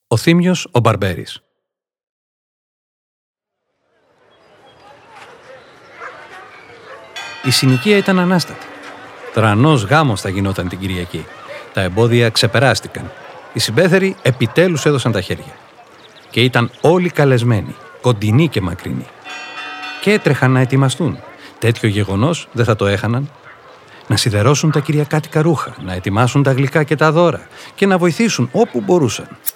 Ο Θήμιος ο Μπαρμπέρης. Η συνοικία ήταν ανάστατη. Τρανός γάμος θα γινόταν την Κυριακή. Τα εμπόδια ξεπεράστηκαν. Οι συμπέθεροι επιτέλους έδωσαν τα χέρια. Και ήταν όλοι καλεσμένοι, κοντινοί και μακρινοί. Και έτρεχαν να ετοιμαστούν. Τέτοιο γεγονός δεν θα το έχαναν. Να σιδερώσουν τα κυριακάτικα ρούχα, να ετοιμάσουν τα γλυκά και τα δώρα και να βοηθήσουν όπου μπορούσαν.